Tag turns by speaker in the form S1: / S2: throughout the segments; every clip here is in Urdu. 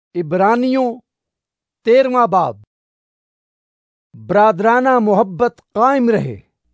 S1: عبرانیوں 13واں باب۔ برادرانہ محبت قائم رہے،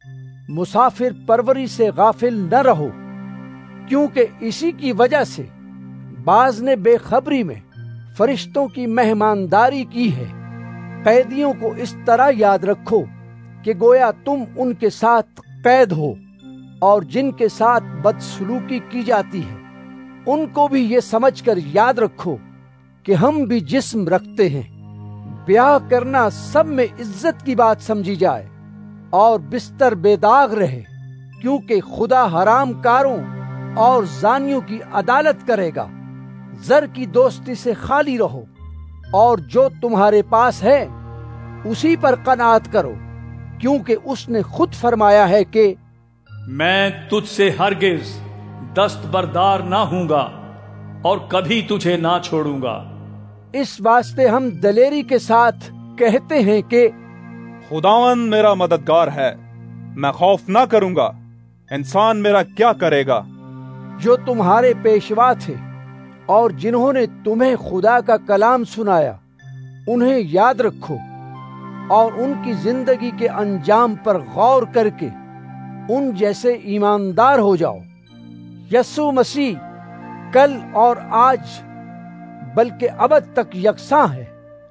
S1: مسافر پروری سے غافل نہ رہو، کیونکہ اسی کی وجہ سے بعض نے بے خبری میں فرشتوں کی مہمانداری کی ہے۔ قیدیوں کو اس طرح یاد رکھو کہ گویا تم ان کے ساتھ قید ہو، اور جن کے ساتھ بدسلوکی کی جاتی ہے ان کو بھی یہ سمجھ کر یاد رکھو کہ ہم بھی جسم رکھتے ہیں۔ بیاہ کرنا سب میں عزت کی بات سمجھی جائے، اور بستر بے داغ رہے، کیونکہ خدا حرام کاروں اور زانیوں کی عدالت کرے گا۔ زر کی دوستی سے خالی رہو، اور جو تمہارے پاس ہے اسی پر قناعت کرو، کیونکہ اس نے خود فرمایا ہے کہ
S2: میں تجھ سے ہرگز دستبردار نہ ہوں گا اور کبھی تجھے نہ چھوڑوں گا۔
S1: اس واسطے ہم دلیری کے ساتھ کہتے ہیں کہ
S3: خداوند میرا مددگار ہے، میں خوف نہ کروں گا۔ انسان میرا کیا کرے گا؟
S1: جو تمہارے پیشوا تھے اور جنہوں نے تمہیں خدا کا کلام سنایا، انہیں یاد رکھو اور ان کی زندگی کے انجام پر غور کر کے ان جیسے ایماندار ہو جاؤ۔ یسوع مسیح کل اور آج بلکہ ابد تک یکساں ہے۔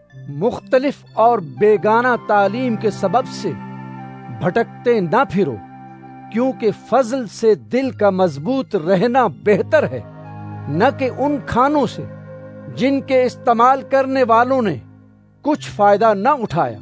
S1: مختلف اور بیگانہ تعلیم کے سبب سے بھٹکتے نہ پھرو، کیونکہ فضل سے دل کا مضبوط رہنا بہتر ہے، نہ کہ ان کھانوں سے جن کے استعمال کرنے والوں نے کچھ فائدہ نہ اٹھایا۔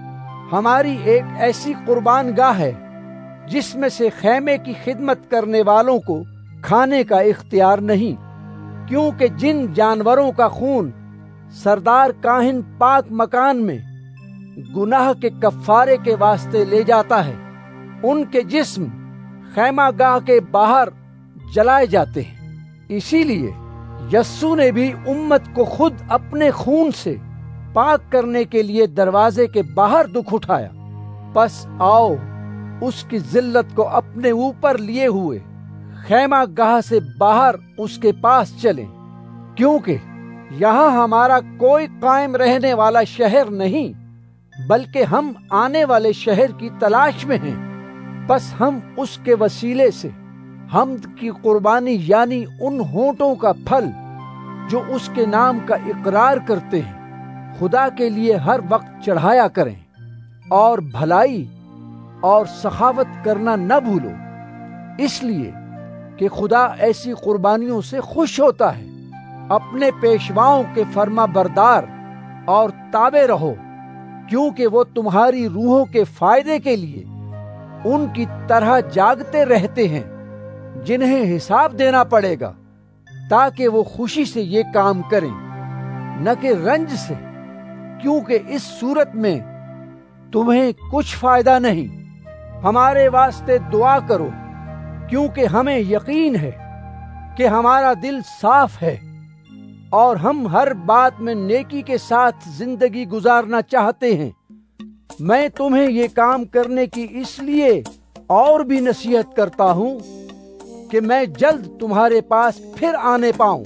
S1: ہماری ایک ایسی قربان گاہ ہے جس میں سے خیمے کی خدمت کرنے والوں کو کھانے کا اختیار نہیں، کیونکہ جن جانوروں کا خون سردار کاہن پاک مکان میں گناہ کے کفارے کے واسطے لے جاتا ہے، ان کے جسم خیمہ گاہ کے باہر جلائے جاتے ہیں۔ اسی لیے یسوع نے بھی امت کو خود اپنے خون سے پاک کرنے کے لیے دروازے کے باہر دکھ اٹھایا۔ پس آؤ اس کی ذلت کو اپنے اوپر لیے ہوئے خیمہ گاہ سے باہر اس کے پاس چلیں، کیونکہ یہاں ہمارا کوئی قائم رہنے والا شہر نہیں، بلکہ ہم آنے والے شہر کی تلاش میں ہیں۔ بس ہم اس کے وسیلے سے حمد کی قربانی یعنی ان ہونٹوں کا پھل جو اس کے نام کا اقرار کرتے ہیں خدا کے لیے ہر وقت چڑھایا کریں، اور بھلائی اور سخاوت کرنا نہ بھولو، اس لیے کہ خدا ایسی قربانیوں سے خوش ہوتا ہے۔ اپنے پیشواؤں کے فرما بردار اور تابع رہو، کیونکہ وہ تمہاری روحوں کے فائدے کے لیے ان کی طرح جاگتے رہتے ہیں جنہیں حساب دینا پڑے گا، تاکہ وہ خوشی سے یہ کام کریں، نہ کہ رنج سے، کیونکہ اس صورت میں تمہیں کچھ فائدہ نہیں۔ ہمارے واسطے دعا کرو، کیونکہ ہمیں یقین ہے کہ ہمارا دل صاف ہے اور ہم ہر بات میں نیکی کے ساتھ زندگی گزارنا چاہتے ہیں۔ میں تمہیں یہ کام کرنے کی اس لیے اور بھی نصیحت کرتا ہوں کہ میں جلد تمہارے پاس پھر آنے پاؤں۔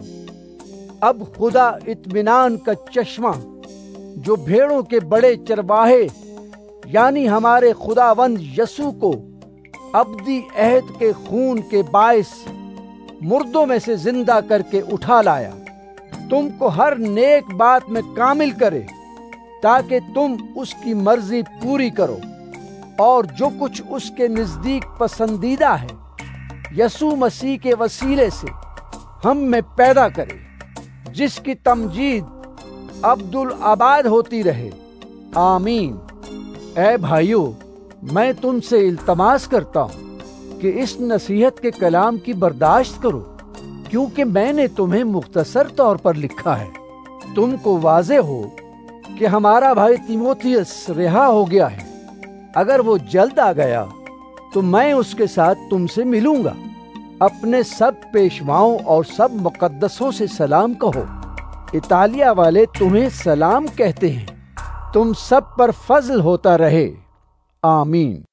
S1: اب خدا اطمینان کا چشمہ جو بھیڑوں کے بڑے چرواہے یعنی ہمارے خداوند یسوع کو ابدی عہد کے خون کے باعث مردوں میں سے زندہ کر کے اٹھا لایا، تم کو ہر نیک بات میں کامل کرے، تاکہ تم اس کی مرضی پوری کرو، اور جو کچھ اس کے نزدیک پسندیدہ ہے یسوع مسیح کے وسیلے سے ہم میں پیدا کرے، جس کی تمجید عبدالآباد ہوتی رہے۔ آمین۔ اے بھائیو، میں تم سے التماس کرتا ہوں کہ اس نصیحت کے کلام کی برداشت کرو، کیونکہ میں نے تمہیں مختصر طور پر لکھا ہے۔ تم کو واضح ہو کہ ہمارا بھائی تیموتھیوس رہا ہو گیا ہے۔ اگر وہ جلد آ گیا تو میں اس کے ساتھ تم سے ملوں گا۔ اپنے سب پیشواؤں اور سب مقدسوں سے سلام کہو۔ اطالیہ والے تمہیں سلام کہتے ہیں۔ تم سب پر فضل ہوتا رہے۔ آمین۔